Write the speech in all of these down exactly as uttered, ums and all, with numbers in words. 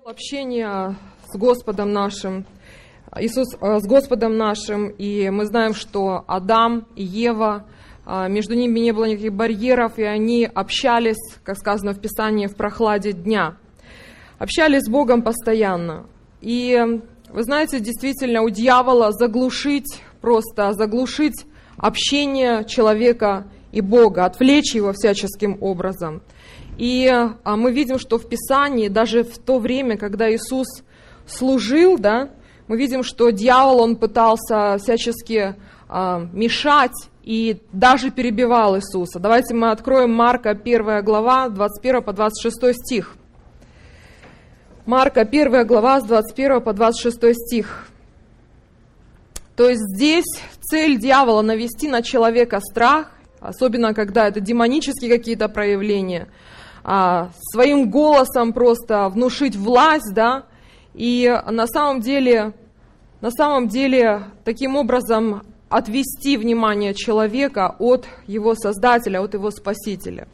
Общение с Господом нашим, Иисус с Господом нашим, и мы знаем, что Адам и Ева, между ними не было никаких барьеров, и они общались, как сказано в Писании, в прохладе дня. Общались с Богом постоянно. И вы знаете, действительно, у дьявола заглушить, просто заглушить общение человека и Бога, отвлечь его всяческим образом. И а, мы видим, что в Писании, даже в то время, когда Иисус служил, да, мы видим, что дьявол, он пытался всячески а, мешать и даже перебивал Иисуса. Давайте мы откроем Марка первая глава, двадцать первый по двадцать шестой стих. Марка первая глава, с двадцать первого по двадцать шестой стих. То есть здесь цель дьявола навести на человека страх, особенно когда это демонические какие-то проявления, а, своим голосом просто внушить власть, да, и на самом деле, на самом деле таким образом отвести внимание человека от его Создателя, от его Спасителя.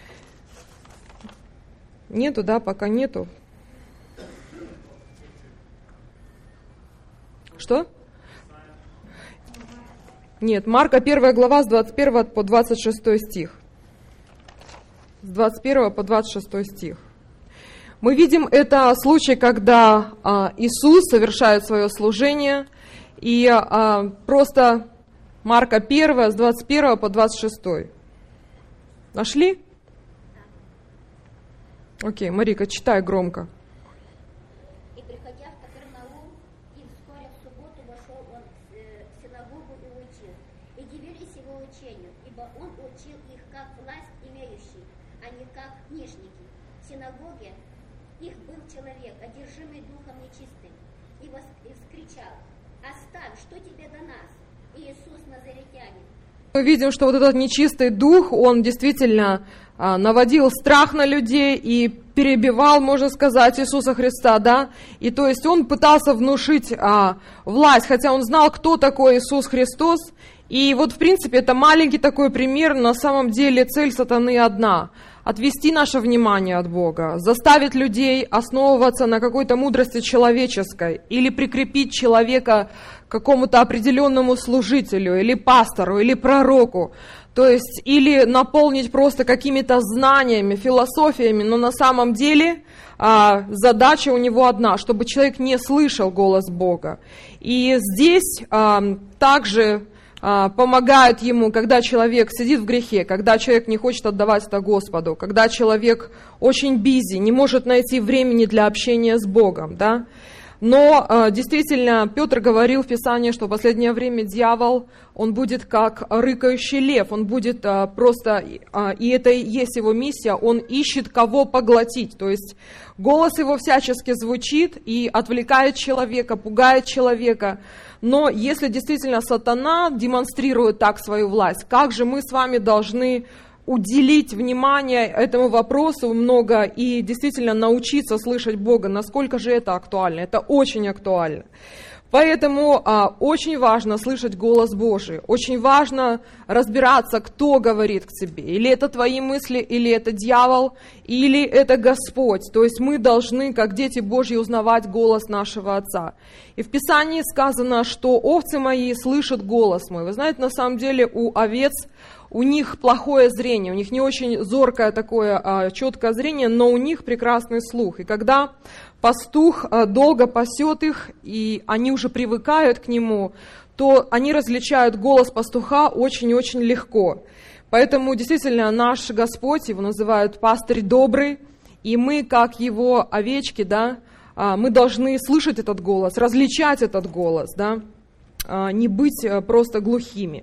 Нету, да, пока нету. Что? Нет, Марка первая глава с двадцать первого по двадцать шестой стих. С двадцать первого по двадцать шестой стих. Мы видим, это случай, когда а, Иисус совершает свое служение, и а, просто Марка первая с двадцать первого по двадцать шестой. Нашли? Окей, Марика, читай громко. Мы видим, что вот этот нечистый дух, он действительно а, наводил страх на людей и перебивал, можно сказать, Иисуса Христа, да, и то есть он пытался внушить а, власть, хотя он знал, кто такой Иисус Христос, и вот в принципе это маленький такой пример, на самом деле цель сатаны одна – отвести наше внимание от Бога, заставить людей основываться на какой-то мудрости человеческой или прикрепить человека к какому-то определенному служителю, или пастору, или пророку, то есть или наполнить просто какими-то знаниями, философиями, но на самом деле а, задача у него одна, чтобы человек не слышал голос Бога. И здесь а, также помогает ему, когда человек сидит в грехе, когда человек не хочет отдавать это Господу, когда человек очень бизи, не может найти времени для общения с Богом, да. Но действительно, Петр говорил в Писании, что в последнее время дьявол, он будет как рыкающий лев, он будет просто, и это и есть его миссия, он ищет кого поглотить, то есть голос его всячески звучит и отвлекает человека, пугает человека. Но если действительно сатана демонстрирует так свою власть, как же мы с вами должны уделить внимание этому вопросу много и действительно научиться слышать Бога, насколько же это актуально? Это очень актуально. Поэтому а, очень важно слышать голос Божий, очень важно разбираться, кто говорит к тебе. Или это твои мысли, или это дьявол, или это Господь. То есть мы должны, как дети Божьи, узнавать голос нашего Отца. И в Писании сказано, что овцы мои слышат голос мой. Вы знаете, на самом деле у овец, у них плохое зрение, у них не очень зоркое такое а, четкое зрение, но у них прекрасный слух. И когда пастух долго пасет их, и они уже привыкают к нему, то они различают голос пастуха очень-очень легко. Поэтому действительно наш Господь, его называют пастырь добрый, и мы, как его овечки, да, мы должны слышать этот голос, различать этот голос, да, не быть просто глухими.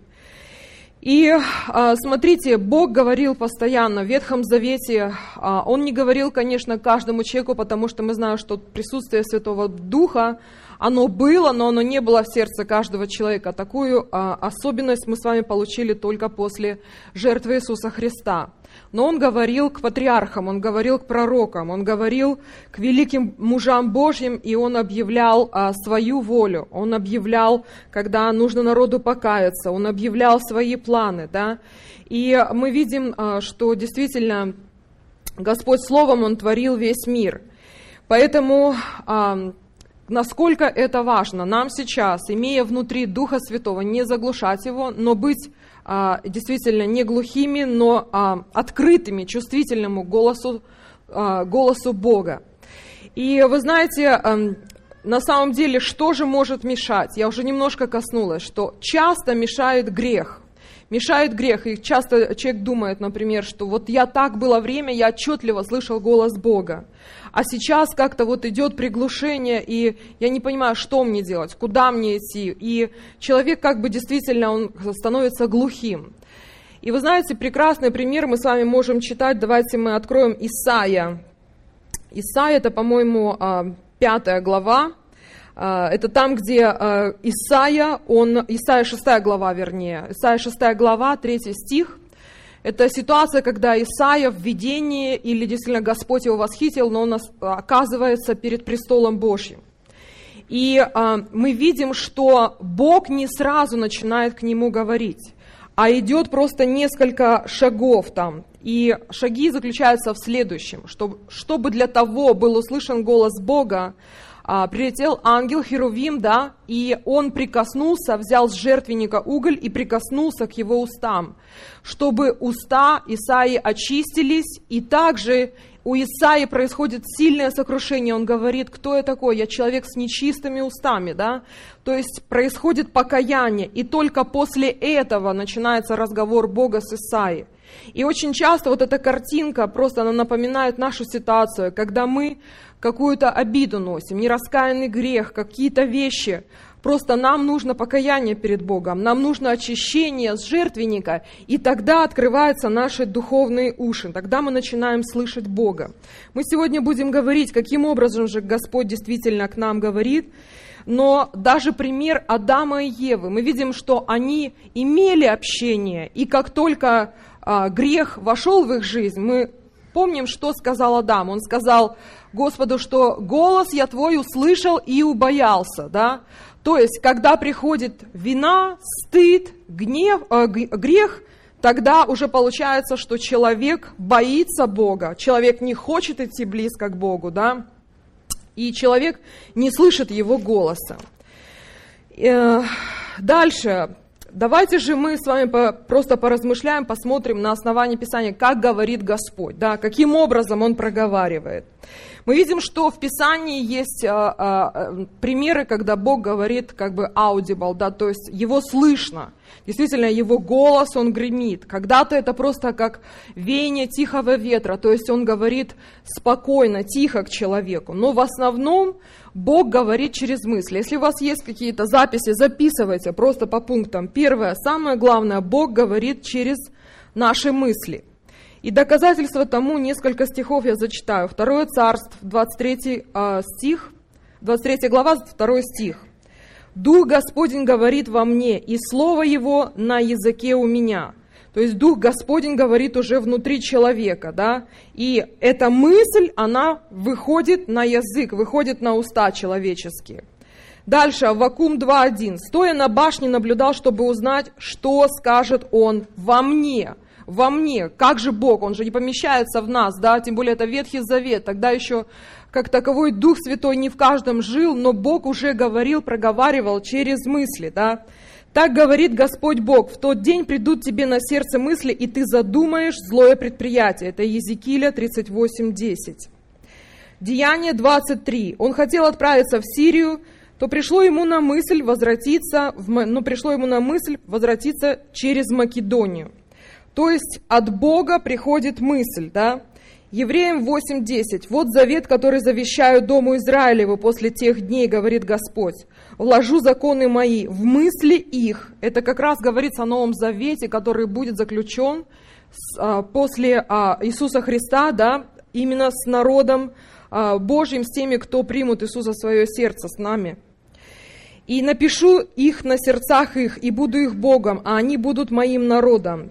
И смотрите, Бог говорил постоянно в Ветхом Завете, Он не говорил, конечно, каждому человеку, потому что мы знаем, что присутствие Святого Духа, оно было, но оно не было в сердце каждого человека. Такую особенность мы с вами получили только после жертвы Иисуса Христа. Но Он говорил к патриархам, Он говорил к пророкам, Он говорил к великим мужам Божьим, и Он объявлял а, свою волю, Он объявлял, когда нужно народу покаяться, Он объявлял свои планы, да. И мы видим, а, что действительно Господь Словом Он творил весь мир. Поэтому а, насколько это важно нам сейчас, имея внутри Духа Святого, не заглушать его, но быть а, действительно не глухими, но а, открытыми, чувствительному голосу, а, голосу Бога. И вы знаете, а, на самом деле, что же может мешать? Я уже немножко коснулась, что часто мешает грех. Мешает грех, и часто человек думает, например, что вот я так было время, я отчетливо слышал голос Бога, а сейчас как-то вот идет приглушение, и я не понимаю, что мне делать, куда мне идти, и человек как бы действительно он становится глухим. И вы знаете, прекрасный пример мы с вами можем читать, давайте мы откроем Исайя. Исайя, это, по-моему, пятая глава. Это там, где Исайя, он, Исайя шестая глава, вернее, Исайя шестая глава, третий стих. Это ситуация, когда Исайя в видении, или действительно Господь его восхитил, но он оказывается перед престолом Божьим. И мы видим, что Бог не сразу начинает к нему говорить, а идет просто несколько шагов там. И шаги заключаются в следующем, что, чтобы для того был услышан голос Бога, А, прилетел ангел Херувим, да, и он прикоснулся, взял с жертвенника уголь и прикоснулся к его устам, чтобы уста Исаии очистились, и также у Исаии происходит сильное сокрушение, он говорит, кто я такой, я человек с нечистыми устами, да, то есть происходит покаяние, и только после этого начинается разговор Бога с Исаией. И очень часто вот эта картинка просто она напоминает нашу ситуацию, когда мы какую-то обиду носим, нераскаянный грех, какие-то вещи. Просто нам нужно покаяние перед Богом, нам нужно очищение с жертвенника, и тогда открываются наши духовные уши, тогда мы начинаем слышать Бога. Мы сегодня будем говорить, каким образом же Господь действительно к нам говорит, но даже пример Адама и Евы, мы видим, что они имели общение, и как только а, грех вошел в их жизнь, мы помним, что сказал Адам. Он сказал Господу, что голос я твой услышал и убоялся, да? То есть, когда приходит вина, стыд, гнев, э, грех, тогда уже получается, что человек боится Бога, человек не хочет идти близко к Богу, да? И человек не слышит его голоса. Э, дальше. Давайте же мы с вами по, просто поразмышляем, посмотрим на основании Писания, как говорит Господь, да, каким образом Он проговаривает. Мы видим, что в Писании есть а, а, примеры, когда Бог говорит как бы audible, да, то есть Его слышно. Действительно, Его голос, Он гремит. Когда-то это просто как веяние тихого ветра, то есть Он говорит спокойно, тихо к человеку. Но в основном Бог говорит через мысли. Если у вас есть какие-то записи, записывайте просто по пунктам. Первое, самое главное, Бог говорит через наши мысли. И доказательство тому несколько стихов я зачитаю. Второе Царств, двадцать третий э, стих, двадцать третья глава, второй стих. «Дух Господень говорит во мне, и слово Его на языке у меня». То есть Дух Господень говорит уже внутри человека, да, и эта мысль, она выходит на язык, выходит на уста человеческие. Дальше, Аввакум два один. «Стоя на башне наблюдал, чтобы узнать, что скажет Он во мне». Во мне, как же Бог, Он же не помещается в нас, да, тем более это Ветхий Завет, тогда еще как таковой Дух Святой не в каждом жил, но Бог уже говорил, проговаривал через мысли, да. Так говорит Господь Бог, в тот день придут тебе на сердце мысли, и ты задумаешь злое предприятие. Это Иезекииля тридцать восемь десять. Деяние двадцать три. Он хотел отправиться в Сирию, то пришло ему на мысль возвратиться, в, но пришло ему на мысль возвратиться через Македонию. То есть от Бога приходит мысль, да? Евреям восемь десять. «Вот завет, который завещаю дому Израилеву после тех дней, говорит Господь. Вложу законы мои в мысли их». Это как раз говорится о Новом Завете, который будет заключен с, а, после а, Иисуса Христа, да? Именно с народом а, Божьим, с теми, кто примут Иисуса в свое сердце, с нами. «И напишу их на сердцах их, и буду их Богом, а они будут моим народом».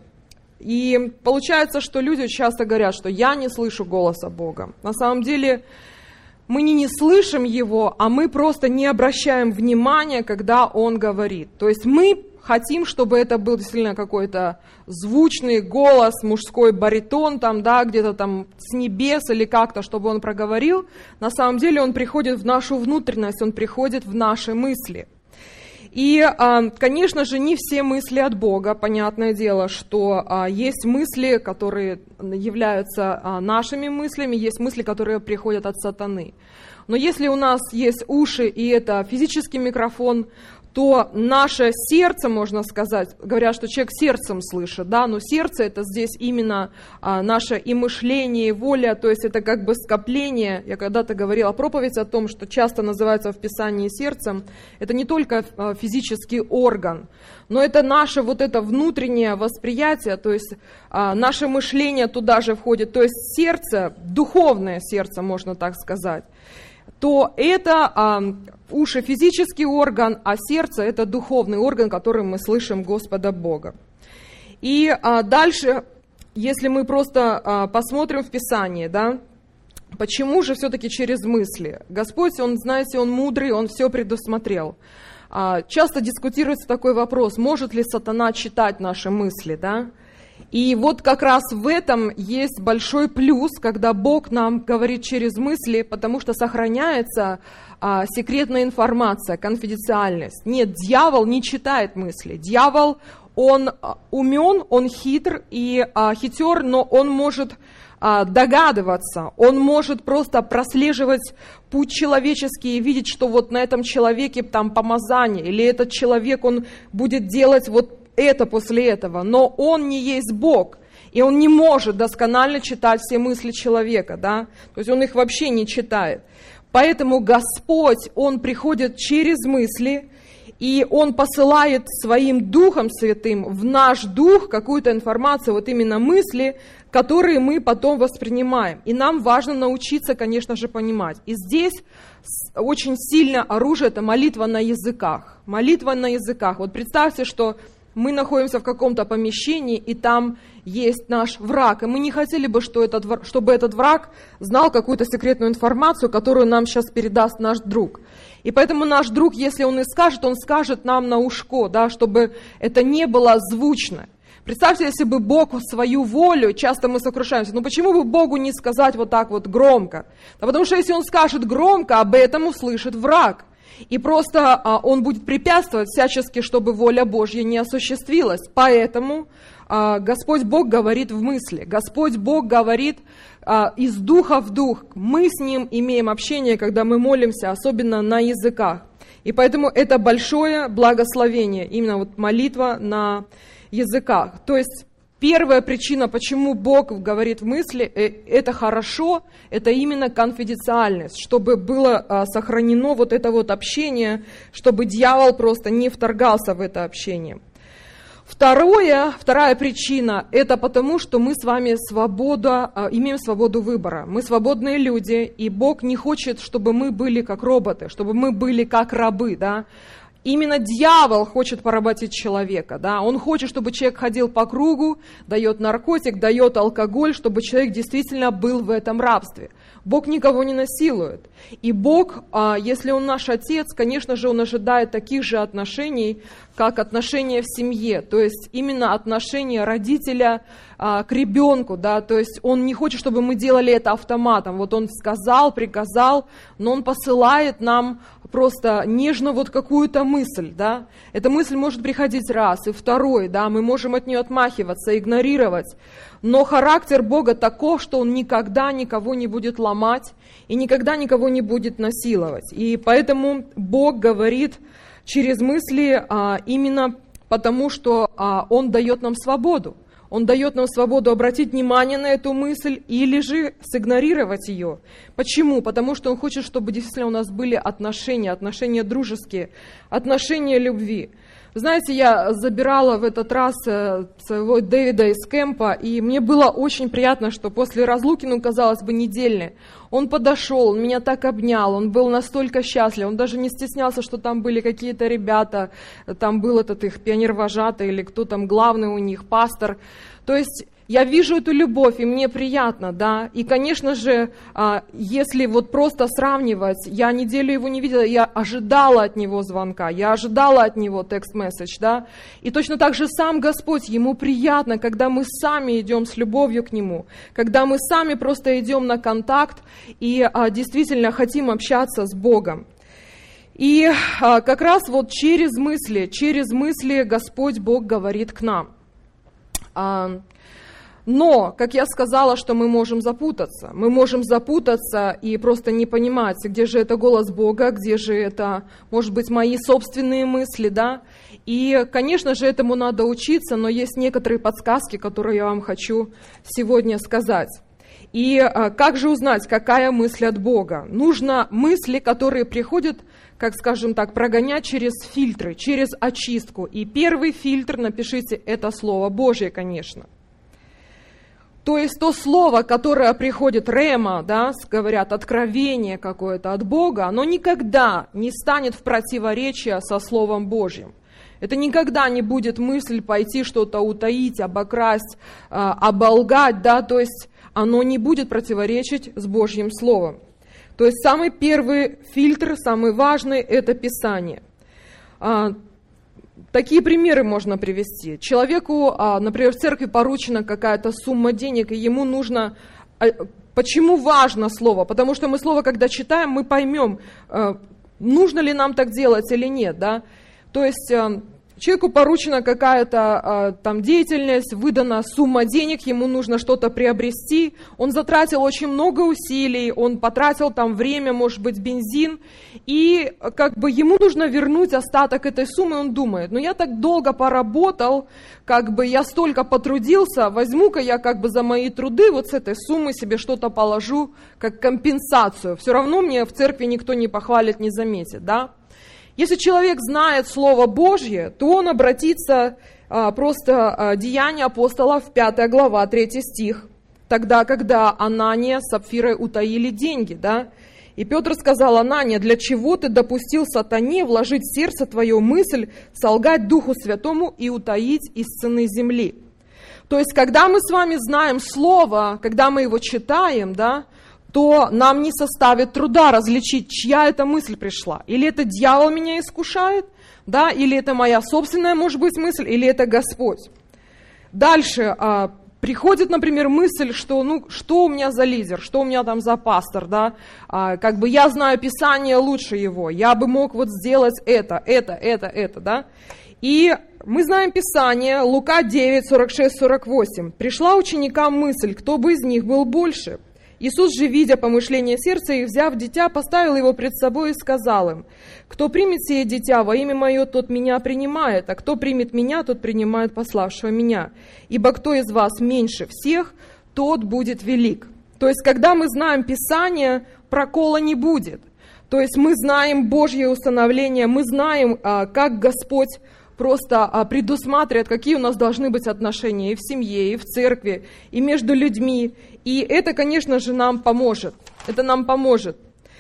И получается, что люди часто говорят, что я не слышу голоса Бога. На самом деле, мы не, не слышим Его, а мы просто не обращаем внимания, когда Он говорит. То есть мы хотим, чтобы это был действительно какой-то звучный голос, мужской баритон, там, да, где-то там с небес или как-то, чтобы Он проговорил. На самом деле Он приходит в нашу внутренность, Он приходит в наши мысли. И, конечно же, не все мысли от Бога. Понятное дело, что есть мысли, которые являются нашими мыслями, есть мысли, которые приходят от сатаны. Но если у нас есть уши, и это физический микрофон, то наше сердце, можно сказать, говорят, что человек сердцем слышит, да, но сердце это здесь именно а, наше и мышление, и воля, то есть это как бы скопление. Я когда-то говорила проповедь о том, что часто называется в Писании сердцем, это не только а, физический орган, но это наше вот это внутреннее восприятие, то есть а, наше мышление туда же входит, то есть сердце, духовное сердце, можно так сказать, то это а, уши физический орган, а сердце это духовный орган, которым мы слышим Господа Бога. И а, дальше, если мы просто а, посмотрим в Писании, да, почему же все-таки через мысли? Господь, Он, знаете, Он мудрый, Он все предусмотрел. А, часто дискутируется такой вопрос, может ли сатана читать наши мысли, да? И вот как раз в этом есть большой плюс, когда Бог нам говорит через мысли, потому что сохраняется а, секретная информация, конфиденциальность. Нет, дьявол не читает мысли. Дьявол, он умен, он хитр и а, хитер, но он может а, догадываться, он может просто прослеживать путь человеческий и видеть, что вот на этом человеке там помазание, или этот человек, он будет делать вот это после этого, но он не есть Бог, и он не может досконально читать все мысли человека, да, то есть он их вообще не читает. Поэтому Господь, Он приходит через мысли, и Он посылает Своим Духом Святым в наш дух какую-то информацию, вот именно мысли, которые мы потом воспринимаем. И нам важно научиться, конечно же, понимать. И здесь очень сильное оружие – это молитва на языках. Молитва на языках. Вот представьте, что мы находимся в каком-то помещении, и там есть наш враг. И мы не хотели бы, что этот, чтобы этот враг знал какую-то секретную информацию, которую нам сейчас передаст наш друг. И поэтому наш друг, если он и скажет, он скажет нам на ушко, да, чтобы это не было звучно. Представьте, если бы Бог свою волю, часто мы сокрушаемся, ну почему бы Богу не сказать вот так вот громко? Да потому что если Он скажет громко, об этом услышит враг. И просто а, он будет препятствовать всячески, чтобы воля Божья не осуществилась. Поэтому а, Господь Бог говорит в мысли. Господь Бог говорит а, из духа в дух. Мы с Ним имеем общение, когда мы молимся, особенно на языках. И поэтому это большое благословение, именно вот молитва на языках. То есть первая причина, почему Бог говорит в мысли, это хорошо, это именно конфиденциальность, чтобы было сохранено вот это вот общение, чтобы дьявол просто не вторгался в это общение. Второе, вторая причина, это потому, что мы с вами свобода, имеем свободу выбора. Мы свободные люди, и Бог не хочет, чтобы мы были как роботы, чтобы мы были как рабы, да. Именно дьявол хочет поработить человека, да, он хочет, чтобы человек ходил по кругу, дает наркотик, дает алкоголь, чтобы человек действительно был в этом рабстве. Бог никого не насилует. И Бог, если Он наш Отец, конечно же, Он ожидает таких же отношений, как отношения в семье, то есть именно отношения родителя к ребенку, да, то есть Он не хочет, чтобы мы делали это автоматом, вот Он сказал, приказал, но Он посылает нам просто нежно вот какую-то мысль, да, эта мысль может приходить раз, и второй, да, мы можем от нее отмахиваться, игнорировать, но характер Бога таков, что Он никогда никого не будет ломать и никогда никого не будет насиловать, и поэтому Бог говорит через мысли а, именно потому, что а, Он дает нам свободу. Он дает нам свободу обратить внимание на эту мысль или же сигнорировать ее. Почему? Потому что Он хочет, чтобы действительно у нас были отношения, отношения дружеские, отношения любви. Знаете, я забирала в этот раз своего Дэвида из кемпа, и мне было очень приятно, что после разлуки, ну, казалось бы, недельной, он подошел, он меня так обнял, он был настолько счастлив, он даже не стеснялся, что там были какие-то ребята, там был этот их пионер-вожатый или кто там главный у них, пастор. То есть я вижу эту любовь, и мне приятно, да. И, конечно же, если вот просто сравнивать, я неделю его не видела, я ожидала от него звонка, я ожидала от него текст-месседж, да. И точно так же сам Господь, ему приятно, когда мы сами идем с любовью к нему, когда мы сами просто идем на контакт и действительно хотим общаться с Богом. И как раз вот через мысли, через мысли Господь Бог говорит к нам. Но, как я сказала, что мы можем запутаться. Мы можем запутаться и просто не понимать, где же это голос Бога, где же это, может быть, мои собственные мысли, да. И, конечно же, этому надо учиться, но есть некоторые подсказки, которые я вам хочу сегодня сказать. И как же узнать, какая мысль от Бога? Нужно мысли, которые приходят, как скажем так, прогонять через фильтры, через очистку. И первый фильтр, напишите, это Слово Божье, конечно. То есть то слово, которое приходит рема, да, говорят, откровение какое-то от Бога, оно никогда не станет в противоречие со Словом Божьим. Это никогда не будет мысль пойти что-то утаить, обокрасть, оболгать, да, то есть оно не будет противоречить с Божьим Словом. То есть самый первый фильтр, самый важный – это Писание. Такие примеры можно привести. Человеку, например, в церкви поручена какая-то сумма денег, и ему нужно... Почему важно слово? Потому что мы слово, когда читаем, мы поймем, нужно ли нам так делать или нет. Да? То есть человеку поручена какая-то там деятельность, выдана сумма денег, ему нужно что-то приобрести. Он затратил очень много усилий, он потратил там время, может быть, бензин. И как бы ему нужно вернуть остаток этой суммы, он думает, ну я так долго поработал, как бы я столько потрудился, возьму-ка я как бы за мои труды вот с этой суммы себе что-то положу как компенсацию. Все равно мне в церкви никто не похвалит, не заметит, да? Если человек знает Слово Божье, то он обратится а, просто а, Деяния апостолов, пятая глава, третий стих, тогда, когда Анания с Сапфирой утаили деньги, да? И Петр сказал: Анания, для чего ты допустил сатане вложить в сердце твое мысль, солгать Духу Святому и утаить из цены земли? То есть, когда мы с вами знаем Слово, когда мы его читаем, да, то нам не составит труда различить, чья это мысль пришла. Или это дьявол меня искушает, да, или это моя собственная, может быть, мысль, или это Господь. Дальше а, приходит, например, мысль, что, ну, что у меня за лидер, что у меня там за пастор, да, а, как бы я знаю Писание лучше его, я бы мог вот сделать это, это, это, это, да. И мы знаем Писание, Лука девять, сорок шесть, сорок восемь. Пришла ученикам мысль, кто бы из них был больше. Иисус же, видя помышление сердца их, взяв дитя, поставил его пред собой и сказал им: кто примет сие дитя во имя мое, тот меня принимает, а кто примет меня, тот принимает пославшего меня. Ибо кто из вас меньше всех, тот будет велик. То есть, когда мы знаем Писание, прокола не будет. То есть, мы знаем Божье установление, мы знаем, как Господь просто предусматривает, какие у нас должны быть отношения и в семье, и в церкви, и между людьми. И это, конечно же, нам поможет. Это нам поможет.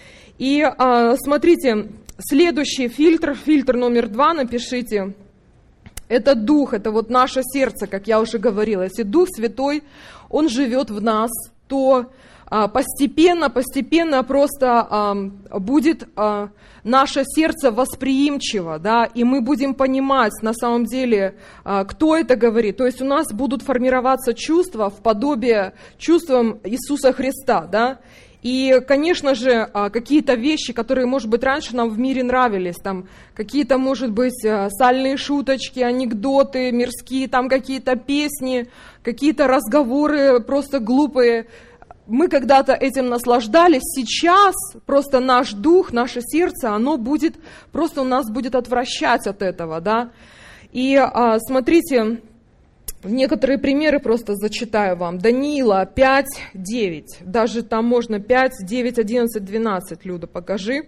И смотрите, следующий фильтр, фильтр номер два, напишите. Это Дух, это вот наше сердце, как я уже говорила. Если Дух Святой, Он живет в нас, то постепенно, постепенно просто будет наше сердце восприимчиво, да, и мы будем понимать на самом деле, кто это говорит. То есть у нас будут формироваться чувства в подобие чувствам Иисуса Христа, да. И, конечно же, какие-то вещи, которые, может быть, раньше нам в мире нравились, там какие-то, может быть, сальные шуточки, анекдоты мирские, там какие-то песни, какие-то разговоры просто глупые. Мы когда-то этим наслаждались, сейчас просто наш дух, наше сердце, оно будет, просто у нас будет отвращать от этого, да. И а, смотрите, некоторые примеры просто зачитаю вам. Даниила пять, девять, даже там можно пять, девять, одиннадцать, двенадцать, Люда, покажи.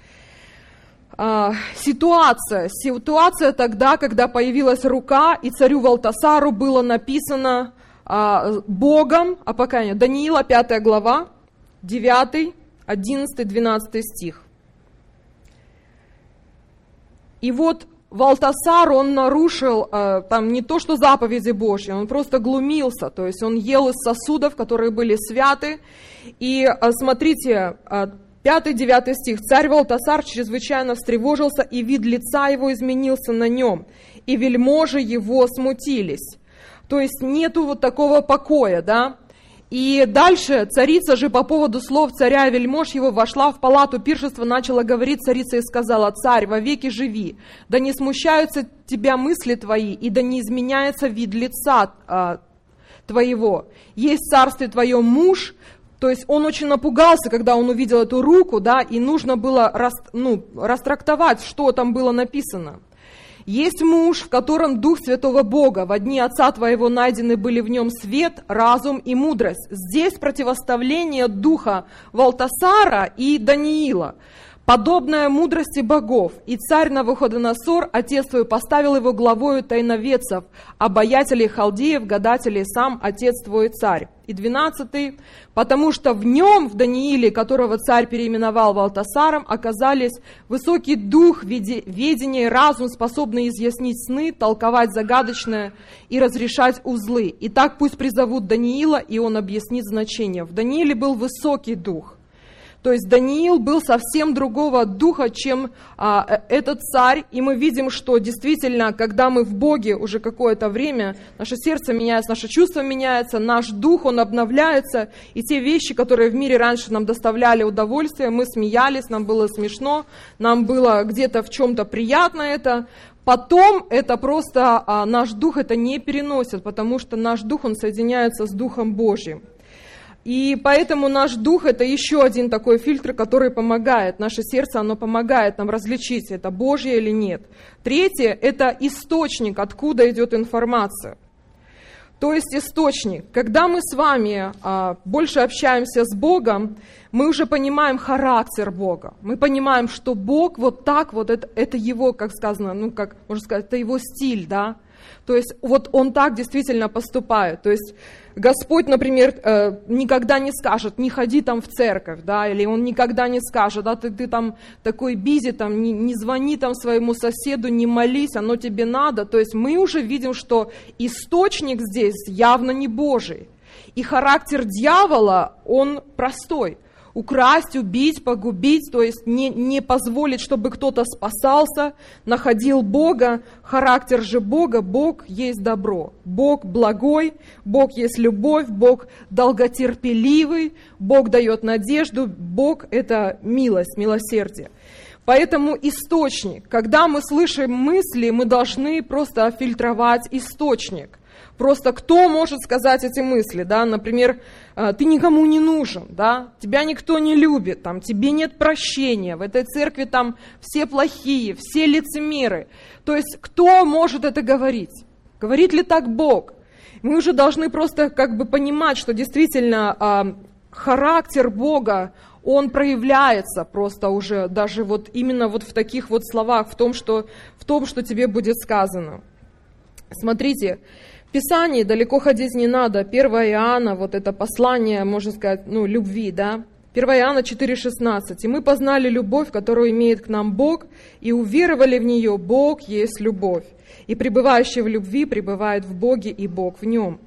А, ситуация, ситуация тогда, когда появилась рука, и царю Валтасару было написано Богом, а пока нет, Даниила, пятая глава, девятый, одиннадцатый, двенадцатый стих. И вот Валтасар, он нарушил э, там не то что заповеди Божьи, он просто глумился, то есть он ел из сосудов, которые были святы. И э, смотрите, э, пятый-девятый стих. «Царь Валтасар чрезвычайно встревожился, и вид лица его изменился на нем, и вельможи его смутились». То есть нету вот такого покоя, да? И дальше царица же по поводу слов царя и вельмож его вошла в палату пиршества, начала говорить царица и сказала: «Царь, вовеки живи, да не смущаются тебя мысли твои, и да не изменяется вид лица а, твоего. Есть в царстве твоем муж». То есть он очень напугался, когда он увидел эту руку, да, и нужно было рас, ну, растрактовать, что там было написано. «Есть муж, в котором Дух Святого Бога, во дни отца твоего найдены были в нем свет, разум и мудрость». Здесь противоставление духа Валтасара и Даниила, подобное мудрости богов. «И царь Навуходоносор, отец твой, поставил его главою тайноведцев, обаятелей халдеев, гадателей, сам отец твой царь». И двенадцатый. «Потому что в нем, в Данииле, которого царь переименовал Валтасаром, оказались высокий дух, ведение и разум, способные изъяснить сны, толковать загадочное и разрешать узлы. Итак, пусть призовут Даниила, и он объяснит значение». В Данииле был высокий дух. То есть Даниил был совсем другого духа, чем а, этот царь. И мы видим, что действительно, когда мы в Боге уже какое-то время, наше сердце меняется, наше чувство меняется, наш дух, он обновляется. И те вещи, которые в мире раньше нам доставляли удовольствие, мы смеялись, нам было смешно, нам было где-то в чем-то приятно это. Потом это просто, а, наш дух это не переносит, потому что наш дух, он соединяется с Духом Божьим. И поэтому наш дух – это еще один такой фильтр, который помогает. Наше сердце, оно помогает нам различить, это Божье или нет. Третье – это источник, откуда идет информация. То есть источник. Когда мы с вами а, больше общаемся с Богом, мы уже понимаем характер Бога. Мы понимаем, что Бог вот так, вот это, это его, как сказано, ну как можно сказать, это его стиль, да. То есть вот он так действительно поступает. То есть Господь, например, никогда не скажет: не ходи там в церковь, да, или он никогда не скажет: да, ты, ты там такой бизи, там, не, не звони там своему соседу, не молись, оно тебе надо. То есть мы уже видим, что источник здесь явно не Божий. И характер дьявола, он простой. Украсть, убить, погубить, то есть не, не позволить, чтобы кто-то спасался, находил Бога. Характер же Бога, Бог есть добро, Бог благой, Бог есть любовь, Бог долготерпеливый, Бог дает надежду, Бог это милость, милосердие. Поэтому источник, когда мы слышим мысли, мы должны просто фильтровать источник. Просто кто может сказать эти мысли, да, например, ты никому не нужен, да, тебя никто не любит, там, тебе нет прощения, в этой церкви там все плохие, все лицемеры. То есть кто может это говорить? Говорит ли так Бог? Мы уже должны просто как бы понимать, что действительно характер Бога, он проявляется просто уже даже вот именно вот в таких вот словах, в том, что, в том, что тебе будет сказано. Смотрите, в Писании далеко ходить не надо. первое Иоанна, вот это послание, можно сказать, ну, любви, да. первое Иоанна четыре шестнадцать. «И мы познали любовь, которую имеет к нам Бог, и уверовали в нее. Бог есть любовь. И пребывающий в любви пребывает в Боге, и Бог в нем».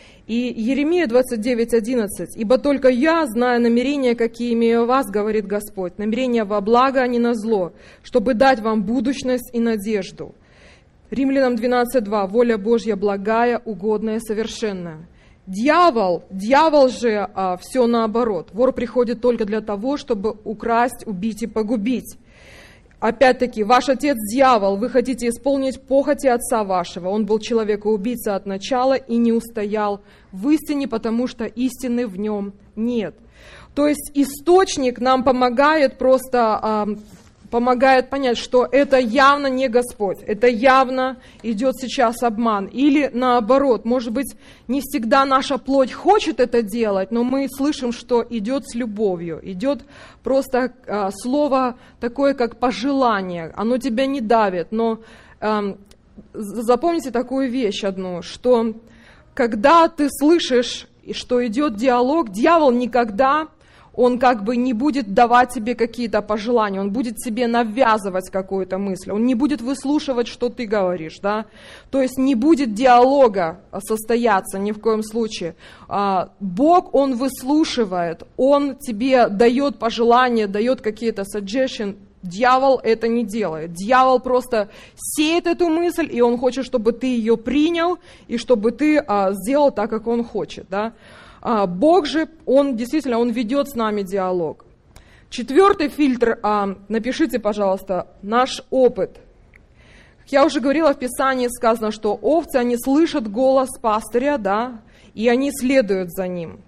И Иеремия двадцать девять одиннадцать. «Ибо только я знаю намерения, какие имею о вас, говорит Господь, намерения во благо, а не на зло, чтобы дать вам будущность и надежду». Римлянам двенадцать два. «Воля Божья благая, угодная, совершенная». Дьявол, дьявол же а, все наоборот. Вор приходит только для того, чтобы украсть, убить и погубить. Опять-таки, ваш отец дьявол, вы хотите исполнить похоти отца вашего. Он был человекоубийца от начала и не устоял в истине, потому что истины в нем нет. То есть источник нам помогает просто... А, помогает понять, что это явно не Господь, это явно идет сейчас обман. Или наоборот, может быть, не всегда наша плоть хочет это делать, но мы слышим, что идет с любовью, идет просто а, слово такое, как пожелание, оно тебя не давит. Но а, запомните такую вещь одну, что когда ты слышишь, что идет диалог, дьявол никогда... он как бы не будет давать тебе какие-то пожелания, он будет тебе навязывать какую-то мысль, он не будет выслушивать, что ты говоришь, да, то есть не будет диалога состояться ни в коем случае. Бог, Он выслушивает, Он тебе дает пожелания, дает какие-то suggestions. Дьявол это не делает. Дьявол просто сеет эту мысль, и он хочет, чтобы ты ее принял, и чтобы ты а, сделал так, как он хочет. Да? А, Бог же, он действительно, он ведет с нами диалог. Четвертый фильтр, а, напишите, пожалуйста, наш опыт. Как я уже говорила, в Писании сказано, что овцы, они слышат голос пастыря, да, и они следуют за ним.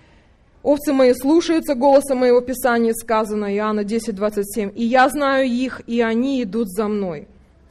«Овцы мои слушаются голоса моего», Писания сказано, Иоанна десять, двадцать семь, «и я знаю их, и они идут за мной».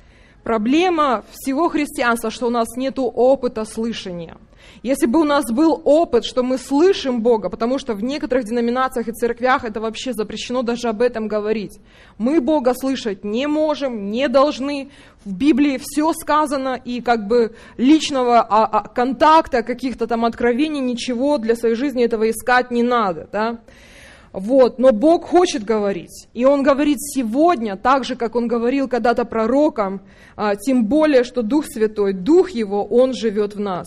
Проблема всего христианства, что у нас нет опыта слышания. Если бы у нас был опыт, что мы слышим Бога, потому что в некоторых деноминациях и церквях это вообще запрещено даже об этом говорить. Мы Бога слышать не можем, не должны. В Библии все сказано, и как бы личного а, а, контакта, каких-то там откровений, ничего для своей жизни этого искать не надо. Да? Вот. Но Бог хочет говорить, и Он говорит сегодня, так же, как Он говорил когда-то пророкам, а, тем более, что Дух Святой, Дух Его, Он живет в нас.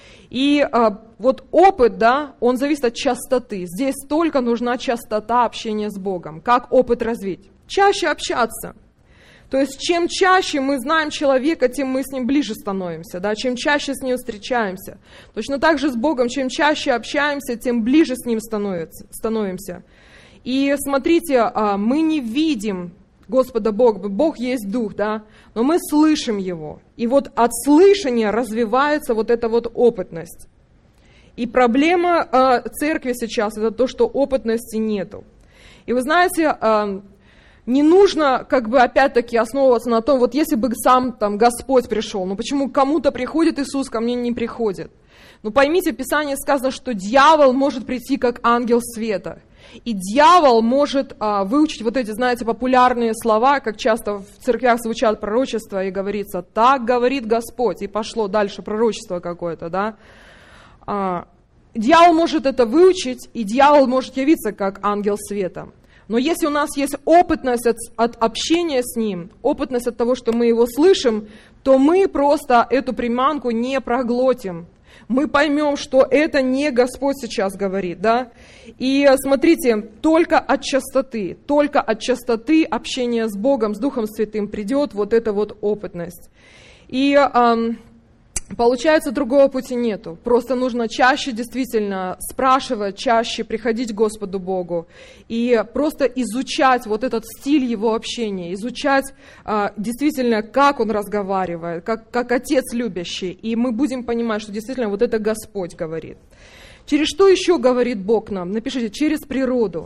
И а, вот опыт, да, он зависит от частоты. Здесь только нужна частота общения с Богом. Как опыт развить? Чаще общаться. То есть чем чаще мы знаем человека, тем мы с ним ближе становимся. Да? Чем чаще с ним встречаемся. Точно так же с Богом, чем чаще общаемся, тем ближе с ним становимся. И смотрите, а, мы не видим Господа Бога, Бог есть Дух, да, но мы слышим Его. И вот от слышания развивается вот эта вот опытность. И проблема э, церкви сейчас это то, что опытности нету. И вы знаете, э, не нужно как бы опять-таки основываться на том, вот если бы сам там Господь пришел, ну почему кому-то приходит Иисус, ко мне не приходит? Ну поймите, в Писании сказано, что дьявол может прийти как ангел света. И дьявол может а, выучить вот эти, знаете, популярные слова, как часто в церквях звучат пророчества, и говорится, так говорит Господь, и пошло дальше пророчество какое-то, да. А, дьявол может это выучить, и дьявол может явиться как ангел света. Но если у нас есть опытность от, от общения с ним, опытность от того, что мы его слышим, то мы просто эту приманку не проглотим. Мы поймем, что это не Господь сейчас говорит, да. И смотрите, только от частоты, только от частоты общения с Богом, с Духом Святым придет вот эта вот опытность. И эм, получается, другого пути нету. Просто нужно чаще действительно спрашивать, чаще приходить к Господу Богу и просто изучать вот этот стиль Его общения, изучать э, действительно, как Он разговаривает, как, как Отец любящий. И мы будем понимать, что действительно вот это Господь говорит. Через что еще говорит Бог нам? Напишите, через природу.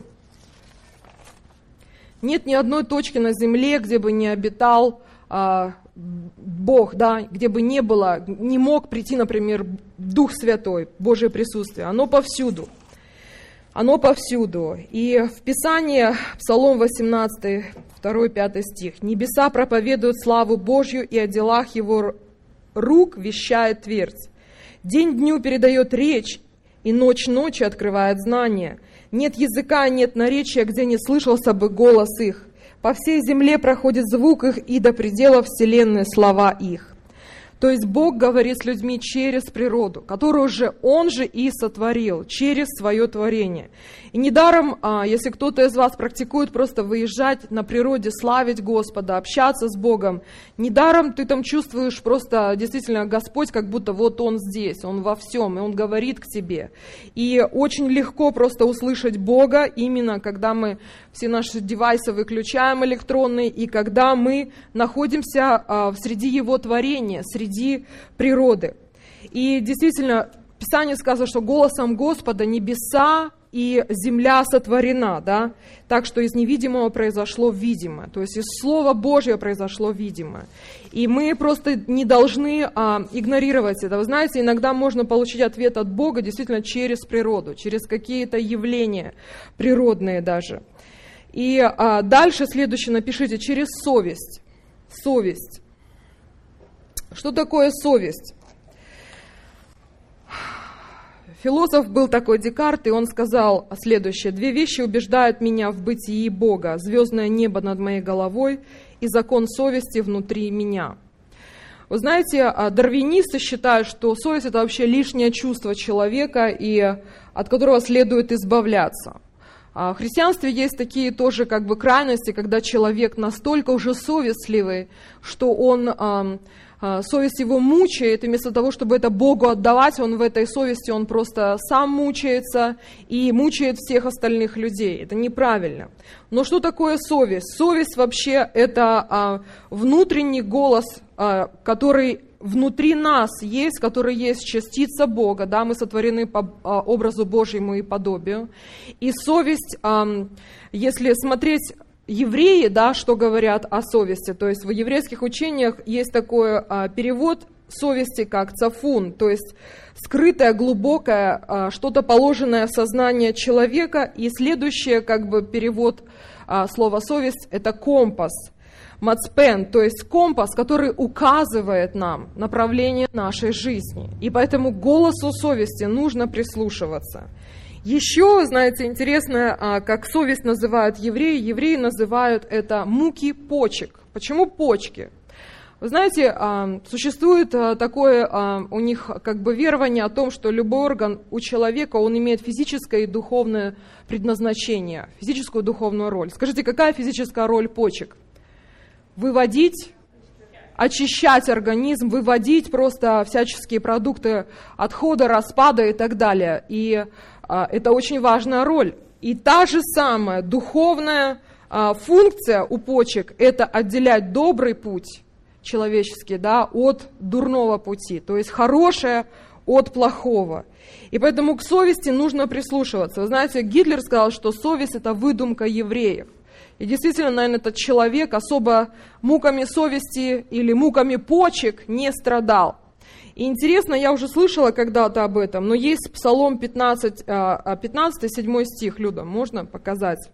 Нет ни одной точки на земле, где бы не обитал э, Бог, да, где бы не было, не мог прийти, например, Дух Святой, Божие присутствие. Оно повсюду. Оно повсюду. И в Писании, Псалом восемнадцатый, второй, пятый стих. «Небеса проповедуют славу Божью, и о делах Его рук вещает твердь. День дню передает речь, и ночь ночи открывает знание. Нет языка, нет наречия, где не слышался бы голос их. По всей земле проходит звук их, и до пределов вселенной слова их». То есть Бог говорит с людьми через природу, которую же Он же и сотворил, через свое творение. И недаром, если кто-то из вас практикует просто выезжать на природе, славить Господа, общаться с Богом, недаром ты там чувствуешь просто действительно Господь, как будто вот Он здесь, Он во всем, и Он говорит к тебе. И очень легко просто услышать Бога, именно когда мы все наши девайсы выключаем электронные, и когда мы находимся среди Его творения, среди среди природы. И действительно, в Писании сказано, что голосом Господа небеса и земля сотворена, да? Так что из невидимого произошло видимое, то есть из Слова Божьего произошло видимое. И мы просто не должны а, игнорировать это. Вы знаете, иногда можно получить ответ от Бога действительно через природу, через какие-то явления природные даже. И а, дальше следующее напишите, через совесть. Совесть. Что такое совесть? Философ был такой Декарт, и он сказал следующее. «Две вещи убеждают меня в бытии Бога. Звездное небо над моей головой и закон совести внутри меня». Вы знаете, дарвинисты считают, что совесть – это вообще лишнее чувство человека, и от которого следует избавляться. В христианстве есть такие тоже как бы крайности, когда человек настолько уже совестливый, что он... совесть его мучает, и вместо того, чтобы это Богу отдавать, он в этой совести, он просто сам мучается и мучает всех остальных людей. Это неправильно. Но что такое совесть? Совесть вообще это а, внутренний голос, а, который внутри нас есть, который есть частица Бога, да, мы сотворены по а, образу Божьему и подобию. И совесть, а, если смотреть... Евреи, да, что говорят о совести, то есть в еврейских учениях есть такой а, перевод совести как цафун, то есть скрытое, глубокое, а, что-то положенное в сознание человека, и следующее как бы перевод а, слова совесть это компас, мацпен, то есть компас, который указывает нам направление нашей жизни, и поэтому голосу совести нужно прислушиваться. Еще, знаете, интересно, как совесть называют евреи. Евреи называют это муки почек. Почему почки? Вы знаете, существует такое у них как бы верование о том, что любой орган у человека, он имеет физическое и духовное предназначение, физическую и духовную роль. Скажите, какая физическая роль почек? Выводить, очищать организм, выводить просто всяческие продукты отхода, распада и так далее. И это очень важная роль. И та же самая духовная а, функция у почек – это отделять добрый путь человеческий, да, от дурного пути, то есть хорошее от плохого. И поэтому к совести нужно прислушиваться. Вы знаете, Гитлер сказал, что совесть – это выдумка евреев. И действительно, наверное, этот человек особо муками совести или муками почек не страдал. И интересно, я уже слышала когда-то об этом, но есть Псалом пятнадцать, пятнадцать, седьмой стих, Люда, можно показать?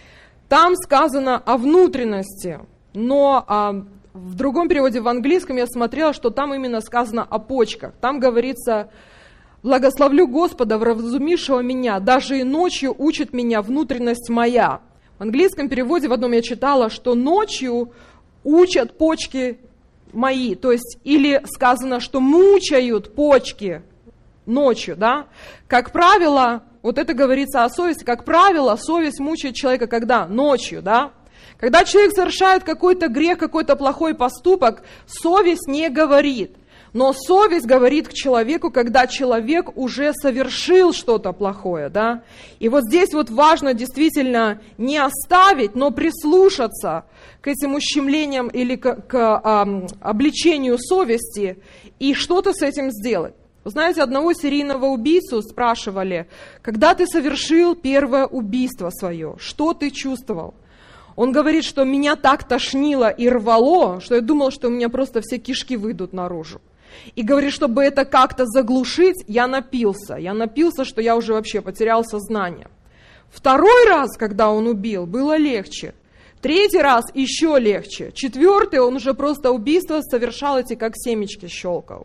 Там сказано о внутренности, но а, в другом переводе, в английском, я смотрела, что там именно сказано о почках. Там говорится: «Благословлю Господа, вразумившего меня, даже и ночью учит меня внутренность моя». В английском переводе в одном я читала, что ночью учат почки мои, то есть или сказано, что мучают почки ночью, да. Как правило, вот это говорится о совести, как правило, совесть мучает человека когда? Ночью, да. Когда человек совершает какой-то грех, какой-то плохой поступок, совесть не говорит. Но совесть говорит к человеку, когда человек уже совершил что-то плохое, да. И вот здесь вот важно действительно не оставить, но прислушаться к этим ущемлениям или к, к а, обличению совести и что-то с этим сделать. Вы знаете, одного серийного убийцу спрашивали: когда ты совершил первое убийство свое, что ты чувствовал? Он говорит, что меня так тошнило и рвало, что я думал, что у меня просто все кишки выйдут наружу. И говорит, чтобы это как-то заглушить, я напился. Я напился, что я уже вообще потерял сознание. Второй раз, когда он убил, было легче. Третий раз еще легче. Четвертый он уже просто убийство совершал, эти как семечки щелкал.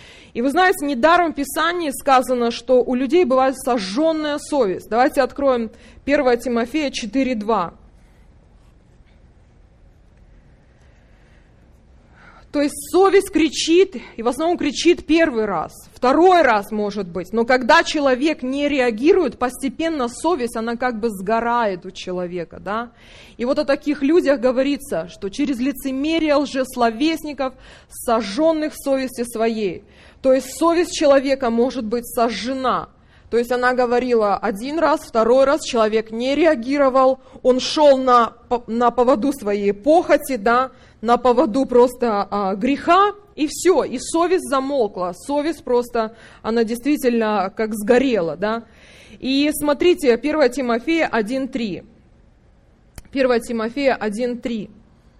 И вы знаете, недаром в Писании сказано, что у людей бывает сожженная совесть. Давайте откроем первое Тимофея четыре два. То есть совесть кричит, и в основном кричит первый раз, второй раз может быть, но когда человек не реагирует, постепенно совесть, она как бы сгорает у человека, да. И вот о таких людях говорится, что через лицемерие лжесловесников, сожженных в совести своей, то есть совесть человека может быть сожжена. То есть она говорила один раз, второй раз, человек не реагировал, он шел на, на поводу своей похоти, да, на поводу просто а, греха, и все, и совесть замолкла, совесть просто, она действительно как сгорела, да. И смотрите, первое Тимофея один три. первое Тимофея один три.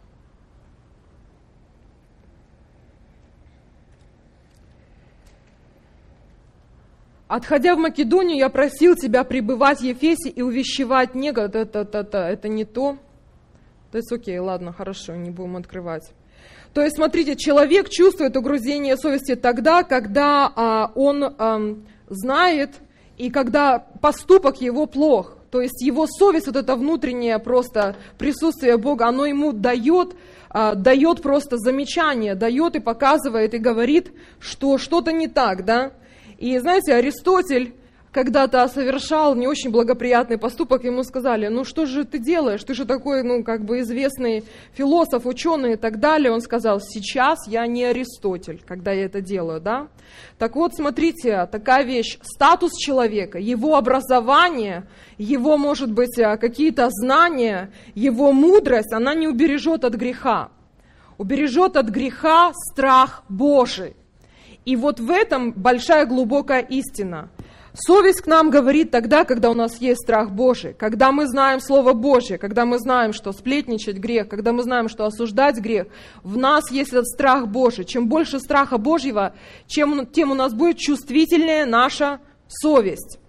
«Отходя в Македонию, я просил тебя пребывать в Ефесе и увещевать негодов». Это, это, это, это не то. То есть, окей, ладно, хорошо, не будем открывать. То есть, смотрите, человек чувствует угрызение совести тогда, когда а, он а, знает, и когда поступок его плох. То есть его совесть, вот это внутреннее просто присутствие Бога, оно ему дает, а, дает просто замечание, дает и показывает, и говорит, что что-то не так, да. И знаете, Аристотель когда-то совершал не очень благоприятный поступок, ему сказали: ну что же ты делаешь, ты же такой, ну как бы известный философ, ученый и так далее. Он сказал: сейчас я не Аристотель, когда я это делаю, да. Так вот, смотрите, такая вещь, статус человека, его образование, его, может быть, какие-то знания, его мудрость, она не убережет от греха. Убережет от греха страх Божий. И вот в этом большая глубокая истина. Совесть к нам говорит тогда, когда у нас есть страх Божий, когда мы знаем Слово Божье, когда мы знаем, что сплетничать грех, когда мы знаем, что осуждать грех, в нас есть этот страх Божий. Чем больше страха Божьего, чем, тем у нас будет чувствительнее наша совесть.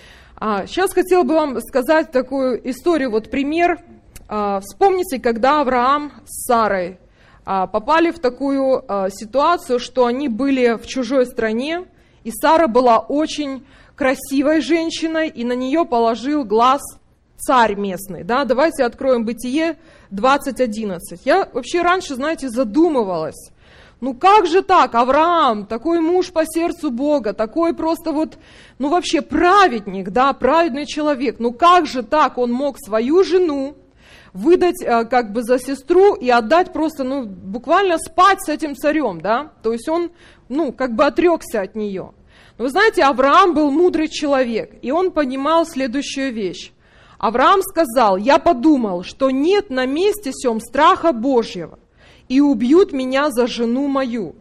А, сейчас хотела бы вам сказать такую историю, вот пример. А, вспомните, когда Авраам с Сарой а, попали в такую а, ситуацию, что они были в чужой стране, и Сара была очень красивой женщиной, и на нее положил глаз царь местный. Да? Давайте откроем Бытие двадцать одиннадцать. Я вообще раньше, знаете, задумывалась. Ну как же так, Авраам, такой муж по сердцу Бога, такой просто вот, ну вообще праведник, да, праведный человек. Ну как же так он мог свою жену выдать как бы за сестру и отдать просто, ну буквально спать с этим царем, да? То есть он, ну как бы отрекся от нее. Вы знаете, Авраам был мудрый человек, и он понимал следующую вещь. Авраам сказал: я подумал, что нет на месте сем страха Божьего, и убьют меня за жену мою.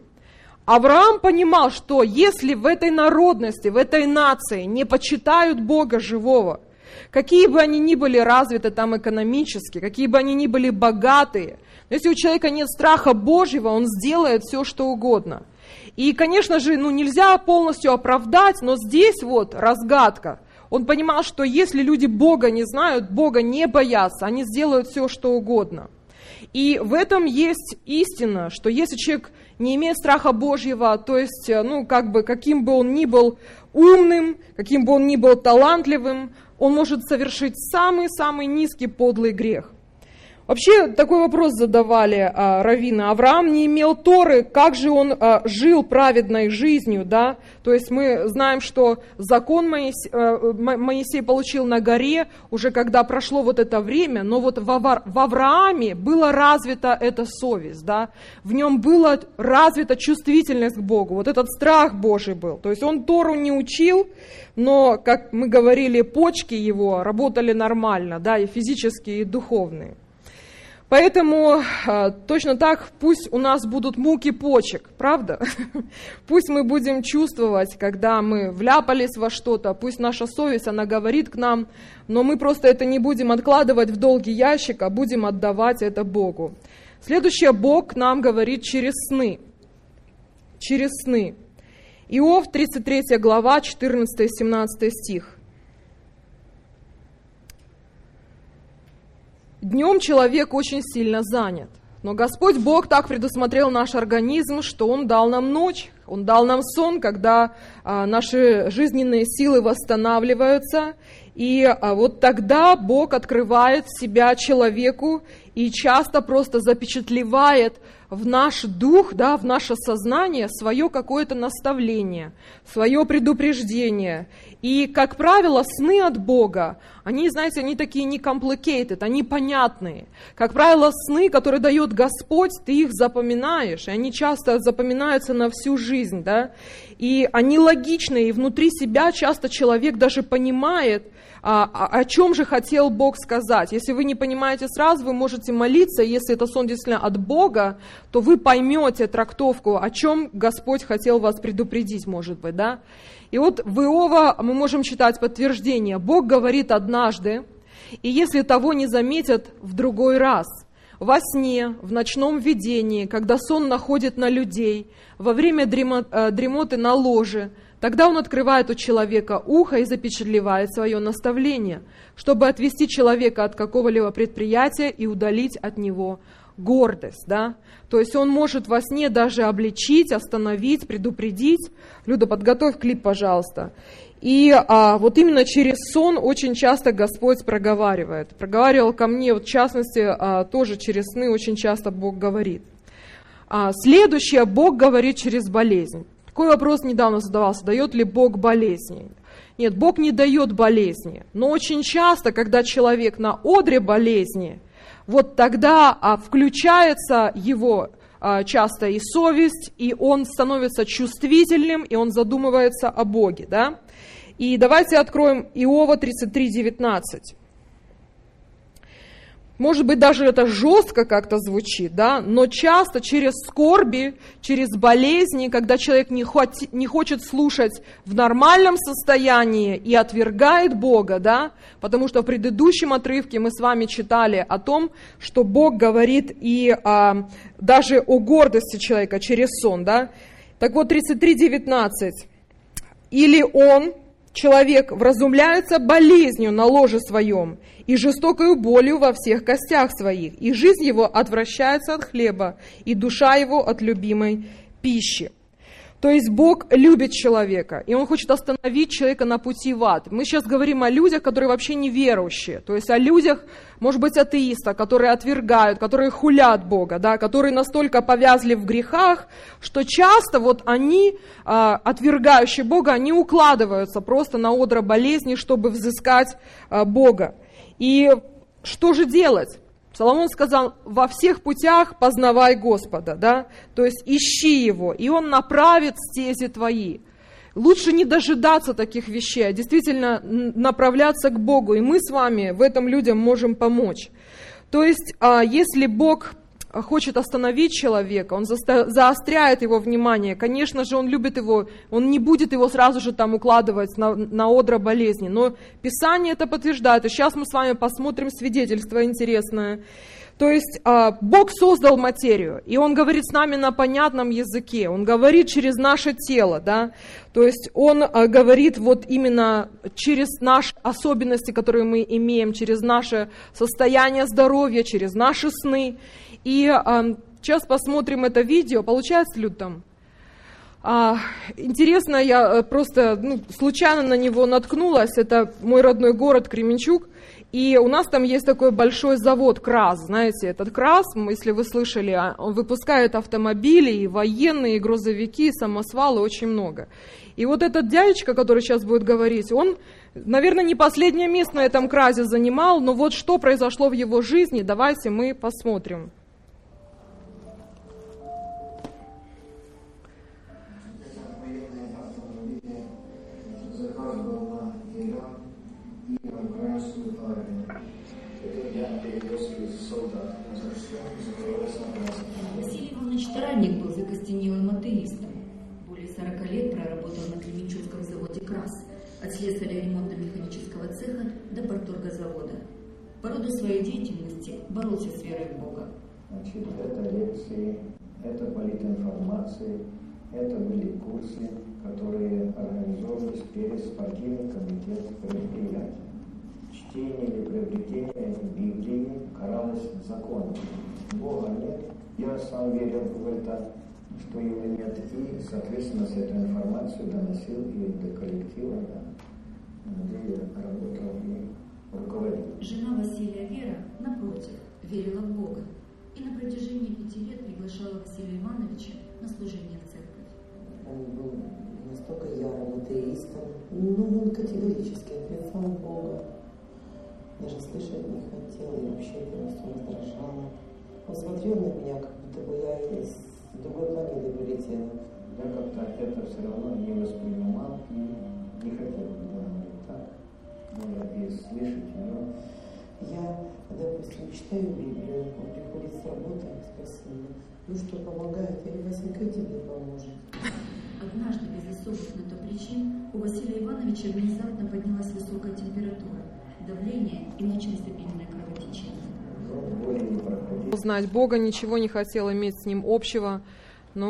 Авраам понимал, что если в этой народности, в этой нации не почитают Бога живого, какие бы они ни были развиты там экономически, какие бы они ни были богатые, но если у человека нет страха Божьего, он сделает все, что угодно. И, конечно же, ну, нельзя полностью оправдать, но здесь вот разгадка. Он понимал, что если люди Бога не знают, Бога не боятся, они сделают все, что угодно. И в этом есть истина, что если человек не имеет страха Божьего, то есть, ну, как бы, каким бы он ни был умным, каким бы он ни был талантливым, он может совершить самый-самый низкий подлый грех. Вообще такой вопрос задавали а, раввины. Авраам не имел Торы, как же он а, жил праведной жизнью, да? То есть мы знаем, что закон Моисей, а, Моисей получил на горе, уже когда прошло вот это время, но вот в, Авар, в Аврааме была развита эта совесть, да? В нем была развита чувствительность к Богу, вот этот страх Божий был. То есть он Тору не учил, но, как мы говорили, почки его работали нормально, да, и физические, и духовные. Поэтому э, точно так пусть у нас будут муки почек, правда? Пусть мы будем чувствовать, когда мы вляпались во что-то, пусть наша совесть, она говорит к нам, но мы просто это не будем откладывать в долгий ящик, а будем отдавать это Богу. Следующее, Бог к нам говорит через сны. Через сны. Иов, тридцать третья глава, четырнадцатый-семнадцатый стих. Днем человек очень сильно занят, но Господь Бог так предусмотрел наш организм, что Он дал нам ночь, Он дал нам сон, когда а, наши жизненные силы восстанавливаются, и а, вот тогда Бог открывает себя человеку и часто просто запечатлевает в наш дух, да, в наше сознание свое какое-то наставление, свое предупреждение. И, как правило, сны от Бога, они, знаете, они такие не complicated, они понятные. Как правило, сны, которые дает Господь, ты их запоминаешь, и они часто запоминаются на всю жизнь, да. И они логичные, и внутри себя часто человек даже понимает, А, о чем же хотел Бог сказать. Если вы не понимаете сразу, вы можете молиться, если это сон действительно от Бога, то вы поймете трактовку, о чем Господь хотел вас предупредить, может быть, да. И вот в Иова мы можем читать подтверждение. Бог говорит однажды, и если того не заметят, в другой раз. Во сне, в ночном видении, когда сон находит на людей, во время дремоты на ложе, Тогда он открывает у человека ухо и запечатлевает свое наставление, чтобы отвести человека от какого-либо предприятия и удалить от него гордость. Да? То есть он может во сне даже обличить, остановить, предупредить. Люда, подготовь клип, пожалуйста. И а, вот именно через сон очень часто Господь проговаривает. Проговаривал ко мне, вот, в частности, а, тоже через сны очень часто Бог говорит. А, следующее, Бог говорит через болезнь. Такой вопрос недавно задавался, дает ли Бог болезни? Нет, Бог не дает болезни, но очень часто, когда человек на одре болезни, вот тогда а, включается его а, часто и совесть, и он становится чувствительным, и он задумывается о Боге. Да? И давайте откроем Иова тридцать три девятнадцать. Может быть, даже это жестко как-то звучит, да? Но часто через скорби, через болезни, когда человек не, хот- не хочет слушать в нормальном состоянии и отвергает Бога, да? Потому что в предыдущем отрывке мы с вами читали о том, что Бог говорит и а, даже о гордости человека через сон, да? Так вот, тридцать три девятнадцать. «Или он, человек, вразумляется болезнью на ложе своем и жестокою болью во всех костях своих, и жизнь его отвращается от хлеба, и душа его от любимой пищи». То есть Бог любит человека, и Он хочет остановить человека на пути в ад. Мы сейчас говорим о людях, которые вообще неверующие, то есть о людях, может быть, атеистах, которые отвергают, которые хулят Бога, да, которые настолько повязли в грехах, что часто вот они, а, отвергающие Бога, они укладываются просто на одро болезни, чтобы взыскать а, Бога. И что же делать? Соломон сказал: во всех путях познавай Господа, да? То есть ищи Его, и Он направит стези твои. Лучше не дожидаться таких вещей, а действительно направляться к Богу, и мы с вами в этом людям можем помочь. То есть, если Бог хочет остановить человека, он заостряет его внимание, конечно же, он любит его, он не будет его сразу же там укладывать на, на одро болезни, но Писание это подтверждает, и сейчас мы с вами посмотрим свидетельство интересное. То есть Бог создал материю, и Он говорит с нами на понятном языке, Он говорит через наше тело, да, то есть Он говорит вот именно через наши особенности, которые мы имеем, через наше состояние здоровья, через наши сны. И а, сейчас посмотрим это видео. Получается, Люд, там? А, интересно, я просто ну, случайно на него наткнулась. Это мой родной город Кременчуг. И у нас там есть такой большой завод КРАС. Знаете, этот КРАС, если вы слышали, он выпускает автомобили, и военные, и грузовики, и самосвалы, очень много. И вот этот дядечка, который сейчас будет говорить, он, наверное, не последнее место на этом КРАСе занимал, но вот что произошло в его жизни, давайте мы посмотрим. Василий Иванович Таранник был закостенелым атеистом. Более сорока лет проработал на Кременчугском заводе КРАС, от слесаря ремонтно-механического цеха до парторгазавода. По роду своей деятельности боролся с верой в Бога. Значит, это лекции, это политинформации, это были курсы, которые организовывались перед спортивным комитетом предприятия. Чтение или приобретение Библии каралось законом. Бога нет, я сам верил в это, что его нет, и, соответственно, с этой информацией доносил и до коллектива, да, где я работал и руководил. Жена Василия Вера, напротив, верила в Бога и на протяжении пяти лет приглашала Василия Ивановича на служение в церковь. Он был настолько ярым атеистом, но он категорически отрицал Бога. Даже слышать не хотел, и вообще просто раздражало. Он смотрел на меня, как будто бы я из другой планеты прилетела. Я как-то это все равно не воспринимал и не хотел говорить так. Можно и слышать ее. Я, допустим, читаю Библию, он приходит с работы и спросил, ну что, помогает? Я говорю: Васенька, тебе поможет. Однажды, без особых на то причин, у Василия Ивановича внезапно поднялась высокая температура, давление и начались обильное кровотечение. Знать Бога, ничего не хотел иметь с Ним общего, но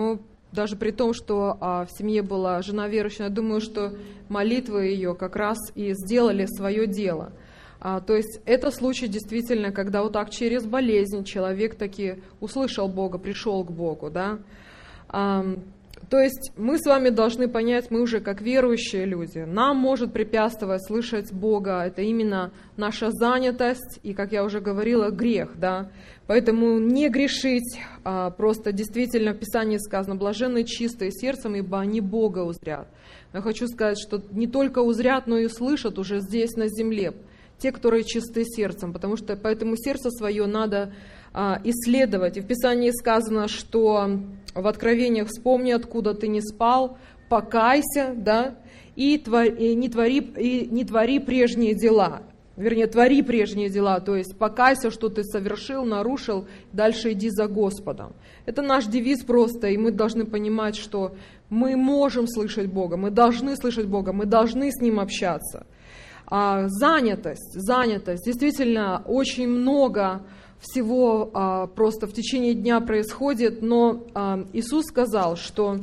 даже при том, что а, в семье была жена верующая, я думаю, что молитвы ее как раз и сделали свое дело. А, то есть это случай действительно, когда вот так через болезнь человек таки услышал Бога, пришел к Богу, да. А, то есть мы с вами должны понять, мы уже как верующие люди, нам может препятствовать слышать Бога, это именно наша занятость и, как я уже говорила, грех, да. Поэтому не грешить, а просто действительно в Писании сказано, блаженны чистые сердцем, ибо они Бога узрят. Я хочу сказать, что не только узрят, но и слышат уже здесь на земле, те, которые чисты сердцем, потому что поэтому сердце свое надо а, исследовать. И в Писании сказано, что в Откровениях вспомни, откуда ты не спал, покайся, да, и, твори, и, не, твори, и не твори прежние дела. Вернее, твори прежние дела, то есть покайся, что ты совершил, нарушил, дальше иди за Господом. Это наш девиз просто, и мы должны понимать, что мы можем слышать Бога, мы должны слышать Бога, мы должны с Ним общаться. А занятость, занятость, действительно, очень много всего а, просто в течение дня происходит, но а, Иисус сказал, что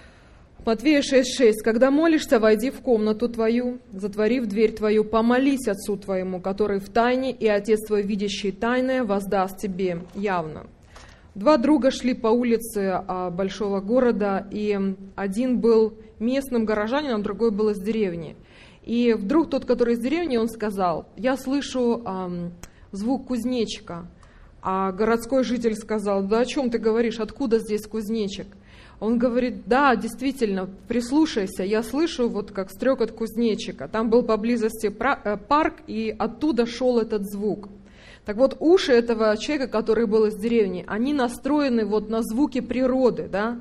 Матфея шесть шесть, когда молишься, войди в комнату твою, затворив дверь твою, помолись Отцу твоему, который в тайне, и Отец твой, видящий тайное, воздаст тебе явно. Два друга шли по улице большого города, и один был местным горожанином, другой был из деревни. И вдруг тот, который из деревни, он сказал, я слышу эм, звук кузнечика. А городской житель сказал, да о чем ты говоришь, откуда здесь кузнечик? Он говорит, да, действительно, прислушайся, я слышу вот как стрекот кузнечика. Там был поблизости парк, и оттуда шел этот звук. Так вот, уши этого человека, который был из деревни, они настроены вот на звуки природы, да.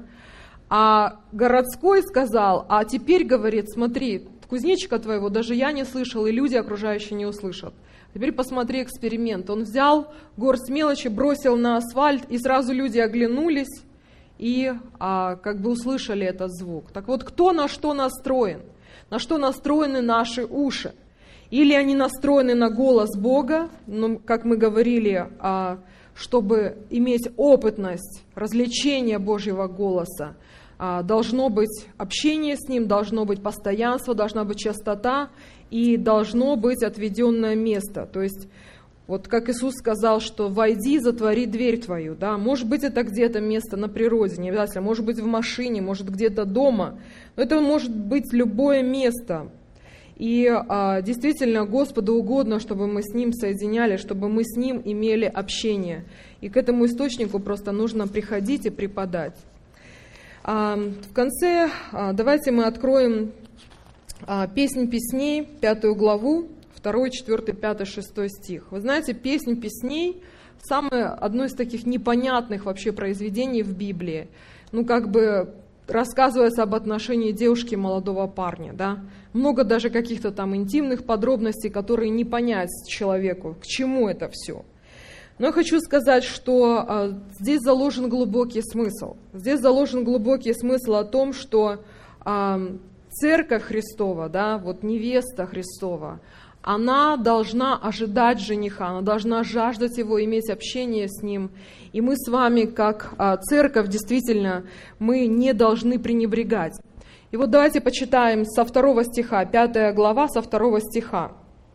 А городской сказал, а теперь, говорит, смотри, кузнечика твоего даже я не слышал, и люди окружающие не услышат. Теперь посмотри эксперимент. Он взял горсть мелочи, бросил на асфальт, и сразу люди оглянулись, и а, как бы услышали этот звук. Так вот, кто на что настроен? На что настроены наши уши? Или они настроены на голос Бога, ну, как мы говорили, а, чтобы иметь опытность, развлечение Божьего голоса, а, должно быть общение с Ним, должно быть постоянство, должна быть частота и должно быть отведенное место. То есть, вот как Иисус сказал, что «войди, затвори дверь твою». Да? Может быть, это где-то место на природе, не обязательно, может быть, в машине, может, где-то дома. Но это может быть любое место. И а, действительно, Господу угодно, чтобы мы с Ним соединялись, чтобы мы с Ним имели общение. И к этому источнику просто нужно приходить и преподать. А, в конце а, давайте мы откроем а, «Песнь песней», пятую главу, второй, четвёртый, пятый, шестой стих. Вы знаете, «Песнь песней» – самое одно из таких непонятных вообще произведений в Библии. Ну, как бы рассказывается об отношении девушки и молодого парня, да. Много даже каких-то там интимных подробностей, которые не понять человеку, к чему это все. Но я хочу сказать, что а, здесь заложен глубокий смысл. Здесь заложен глубокий смысл о том, что а, Церковь Христова, да, вот невеста Христова, она должна ожидать жениха, она должна жаждать его, иметь общение с ним. И мы с вами, как а, церковь, действительно, мы не должны пренебрегать. И вот давайте почитаем со второго стиха, пятая глава, со второго стиха.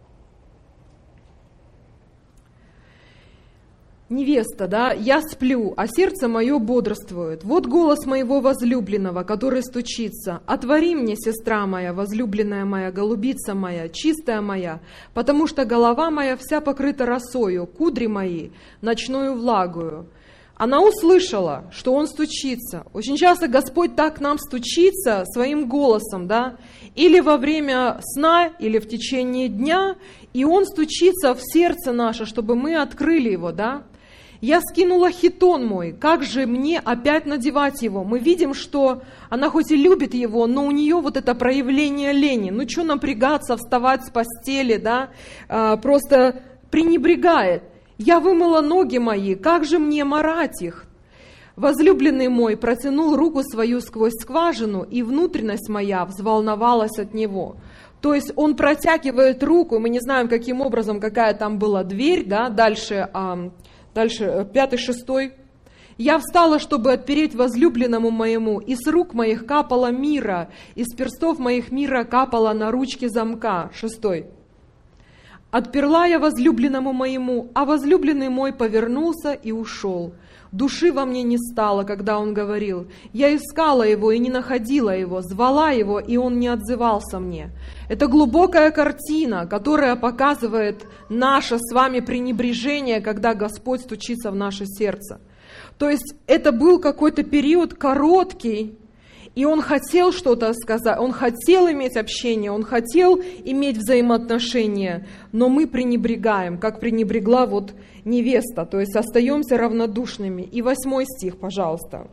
Невеста, да, я сплю, а сердце мое бодрствует. Вот голос моего возлюбленного, который стучится. Отвори мне, сестра моя, возлюбленная моя, голубица моя, чистая моя, потому что голова моя вся покрыта росою, кудри мои ночною влагою. Она услышала, что он стучится. Очень часто Господь так к нам стучится своим голосом, да, или во время сна, или в течение дня, и он стучится в сердце наше, чтобы мы открыли его, да. Я скинула хитон мой, как же мне опять надевать его? Мы видим, что она хоть и любит его, но у нее вот это проявление лени. Ну что напрягаться, вставать с постели, да, а, просто пренебрегает. Я вымыла ноги мои, как же мне марать их? Возлюбленный мой протянул руку свою сквозь скважину, и внутренность моя взволновалась от него. То есть он протягивает руку, мы не знаем, каким образом, какая там была дверь, да, дальше... А, Дальше, пятый, шестой. Я встала, чтобы отпереть возлюбленному моему, и с рук моих капало мира, из перстов моих мира капало на ручке замка. Шестой. Отперла я возлюбленному моему, а возлюбленный мой повернулся и ушел. Души во мне не стало, когда он говорил. Я искала его и не находила его, звала его, и он не отзывался мне. Это глубокая картина, которая показывает наше с вами пренебрежение, когда Господь стучится в наше сердце. То есть это был какой-то период короткий, и он хотел что-то сказать, он хотел иметь общение, он хотел иметь взаимоотношения, но мы пренебрегаем, как пренебрегла вот невеста, то есть остаемся равнодушными. И восьмой стих, пожалуйста.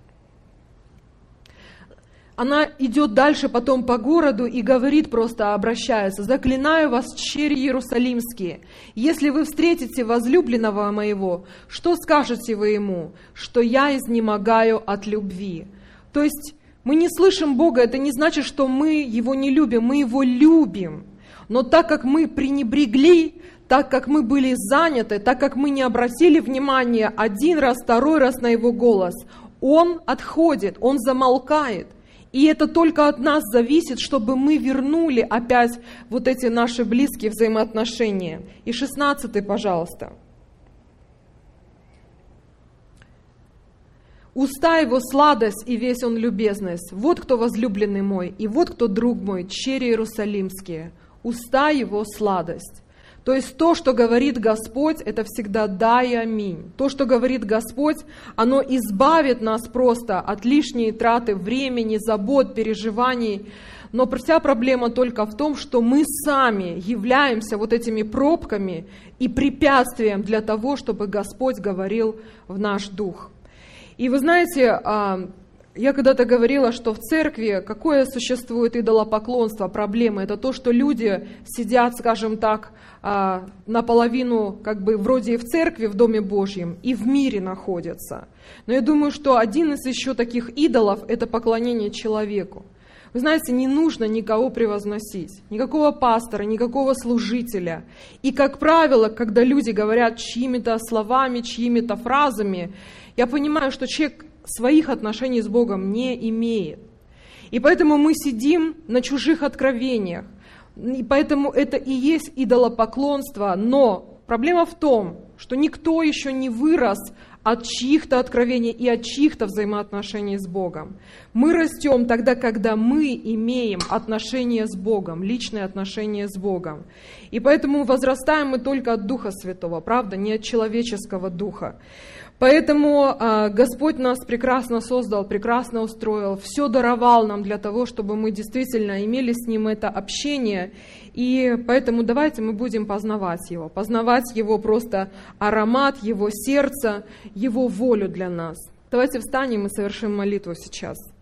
Она идет дальше потом по городу и говорит, просто обращается: «Заклинаю вас, чери иерусалимские, если вы встретите возлюбленного моего, что скажете вы ему? Что я изнемогаю от любви». То есть мы не слышим Бога, это не значит, что мы Его не любим, мы Его любим. Но так как мы пренебрегли, так как мы были заняты, так как мы не обратили внимания один раз, второй раз на Его голос, Он отходит, Он замолкает. И это только от нас зависит, чтобы мы вернули опять вот эти наши близкие взаимоотношения. И шестнадцатый, пожалуйста. «Уста его сладость, и весь он любезность. Вот кто возлюбленный мой, и вот кто друг мой, чери иерусалимские. Уста его сладость». То есть то, что говорит Господь, это всегда да и аминь. То, что говорит Господь, оно избавит нас просто от лишней траты времени, забот, переживаний. Но вся проблема только в том, что мы сами являемся вот этими пробками и препятствием для того, чтобы Господь говорил в наш дух. И вы знаете, я когда-то говорила, что в церкви какое существует идолопоклонство, проблема, это то, что люди сидят, скажем так, наполовину как бы вроде и в церкви, в Доме Божьем, и в мире находятся. Но я думаю, что один из еще таких идолов – это поклонение человеку. Вы знаете, не нужно никого превозносить, никакого пастора, никакого служителя. И, как правило, когда люди говорят чьими-то словами, чьими-то фразами, я понимаю, что человек своих отношений с Богом не имеет. И поэтому мы сидим на чужих откровениях. И поэтому это и есть идолопоклонство. Но проблема в том, что никто еще не вырос от чьих-то откровений и от чьих-то взаимоотношений с Богом. Мы растем тогда, когда мы имеем отношения с Богом, личные отношения с Богом. И поэтому возрастаем мы только от Духа Святого, правда, не от человеческого духа. Поэтому э, Господь нас прекрасно создал, прекрасно устроил, все даровал нам для того, чтобы мы действительно имели с Ним это общение. И поэтому давайте мы будем познавать Его, познавать Его просто аромат, Его сердце, Его волю для нас. Давайте встанем и совершим молитву сейчас.